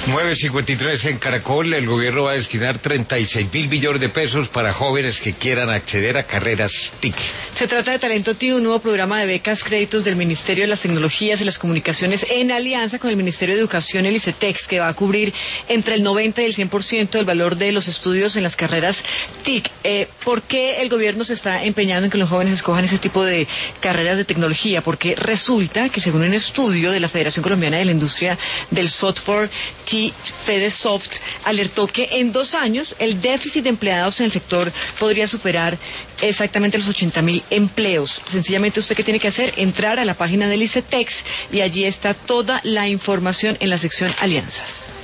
9:53 en Caracol. El gobierno va a destinar 36.000 millones de pesos para jóvenes que quieran acceder a carreras TIC. Se trata de Talento TIC, un nuevo programa de becas, créditos del Ministerio de las Tecnologías y las Comunicaciones en alianza con el Ministerio de Educación y el ICETEX, que va a cubrir entre el 90 y el 100% del valor de los estudios en las carreras TIC. ¿Por qué el gobierno se está empeñando en que los jóvenes escojan ese tipo de carreras de tecnología? Porque resulta que, según un estudio de la Federación Colombiana de la Industria del Software, FedeSoft, alertó que en 2 años el déficit de empleados en el sector podría superar exactamente los 80.000 empleos. Sencillamente, ¿usted qué tiene que hacer? Entrar a la página del ICETEX y allí está toda la información en la sección Alianzas.